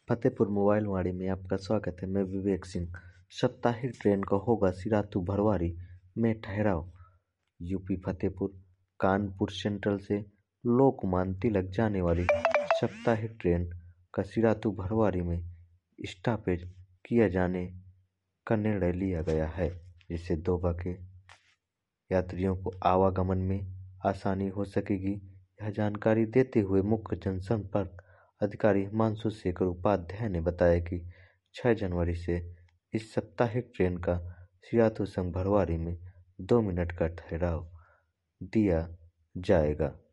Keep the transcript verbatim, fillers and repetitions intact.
Fatehpur mobile वाणी में आपका स्वागत है। मैं विवेक सिंह। साप्ताहिक ट्रेन का होगा सिराथू भरवारी में ठहराव। यूपी फतेहपुर कानपुर सेंट्रल से लोकमान्य तिलक जाने वाली साप्ताहिक ट्रेन का सिराथू भरवारी में स्टॉपेज किया जाने का निर्णय लिया गया है, जिससे दोबा के यात्रियों को आवागमन में आसानी हो सकेगी। यह जानकारी देते हुए मुख्य जनसंपर्क अधिकारी हिमांशु शेखर उपाध्याय ने बताया कि छह जनवरी से इस साप्ताहिक ट्रेन का सिराथू से भरवारी में दो मिनट का ठहराव दिया जाएगा।